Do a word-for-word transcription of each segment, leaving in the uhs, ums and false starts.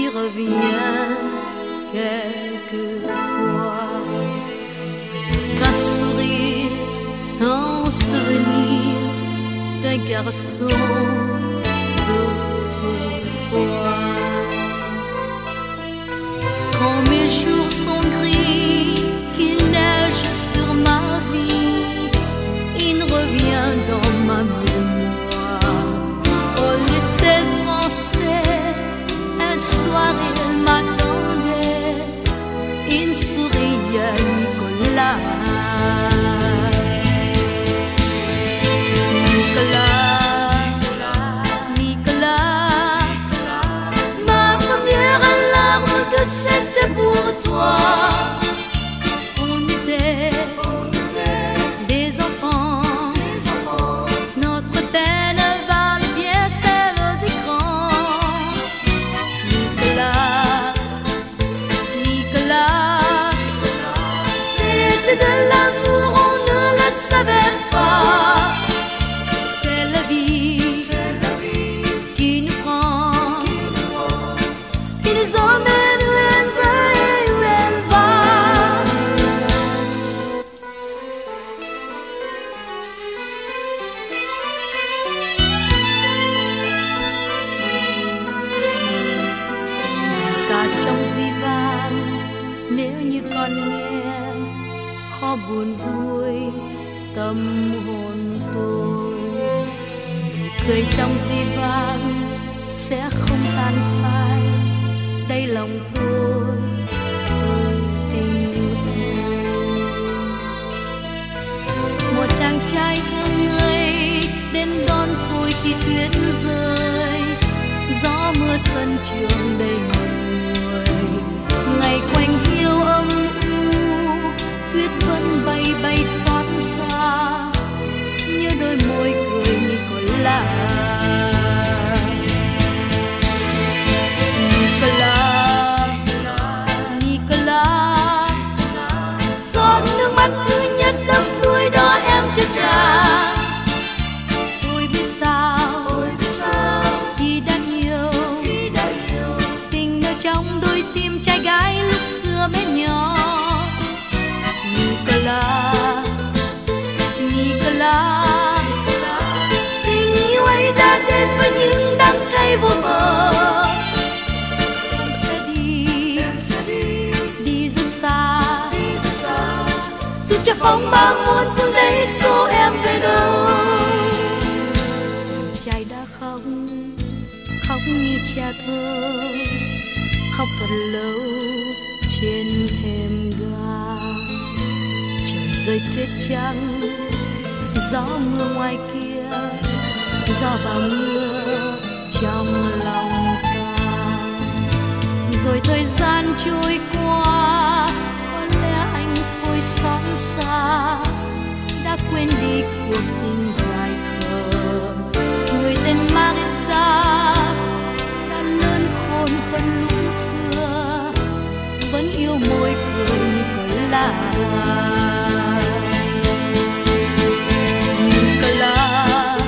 qui revient quelquefois. Qu'un sourire, un souvenir d'un garçon d'autrefois. Quand mes jours sont gris, qu'il neige sur ma vie, il revient dans ma mémoire. Oh, lycée français, un soir il m'attendait, il souriait, Nicolas. Nicolas, Nicolas, ma première alarme que c'était pour toi. On était des enfants, notre peine valait bien celle des grands. Nicolas, Nicolas, c'était de l'amour, on ne le savait pas. C'est la vie qui nous prend, qui nous emmène où elle veut et où elle va. Cả trong di vang, nếu như con nghe kho buồn vui tâm hồn tôi, cười trong di vang sẽ không tan phai. Đây lòng tôi ơi tình yêu, một chàng trai thương người đến đón tôi khi tuyết rơi, gió mưa sân trường đầy ngọn người. Ngày quanh hiu âm u, tuyết vẫn bay bay xót xa, như đôi môi cười Nicolas. Nicolas, Nicolas, giọt nước mắt thứ nhất đẫm đuôi đó em chưa trả. Tôi biết sao, khi đã yêu, tình yêu trong đôi tim trai gái lúc xưa bé nhỏ. Nicolas, Nicolas, tình yêu ấy đã đến với những đắng cay vô bờ. Em sẽ đi, đi rất xa, dù cho phong ba muôn phương đây số em về đâu. Chàng trai đã khóc, khóc như cha thơ, khóc thật lâu trên thềm ga. Trời rơi tuyết trắng, gió mưa ngoài kia, gió vào mưa trong lòng ta. Rồi thời gian trôi qua, có lẽ anh thôi xót xa, đã quên đi cuộc tình dài khờ. Người tên Maritza đã lớn khôn hơn lúc xưa, vẫn yêu môi cười Nicolas. Nicolas,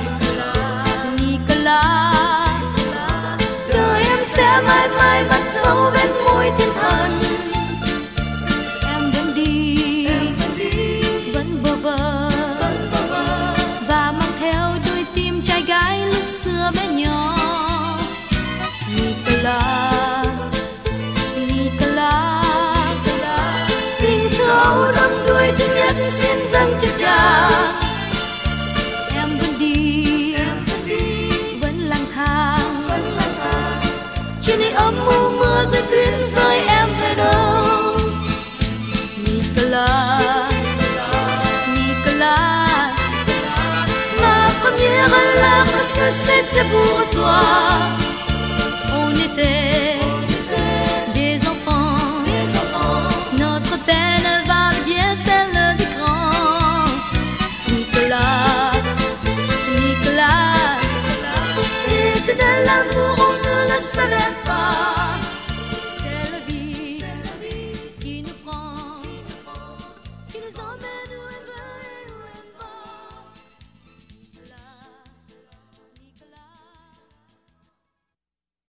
Nicolas, đời em sẽ mãi mãi bắt dấu vết môi thiên thần. Em vẫn đi, vẫn bơ vơ, và mang theo đôi tim trai gái lúc xưa bé nhỏ. Nicolas, Nicolas, tình thương đắm đuôi thứ nhất xin dâng cho cha. Em vẫn đi, vẫn lang thang, trên nơi ấm u mưa rơi tuyết rơi em về đâu. Nicolas, Nicolas, ma première alarme que c'était pour toi.